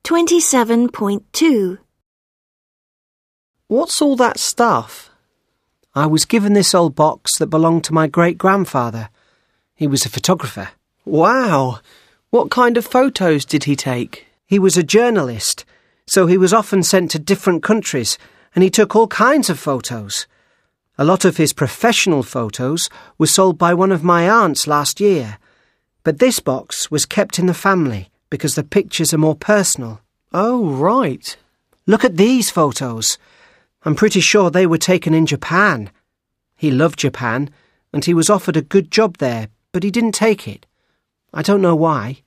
27.2. What's all that stuff? I was given this old box that belonged to my great-grandfather. He was a photographer. Wow! What kind of photos did he take? He was a journalist, so he was often sent to different countries, and he took all kinds of photos. A lot of his professional photos were sold by one of my aunts last year, but this box was kept in the family because the pictures are more personal. Oh, right. Look at these photos. I'm pretty sure they were taken in Japan. He loved Japan, and he was offered a good job there, but he didn't take it. I don't know why.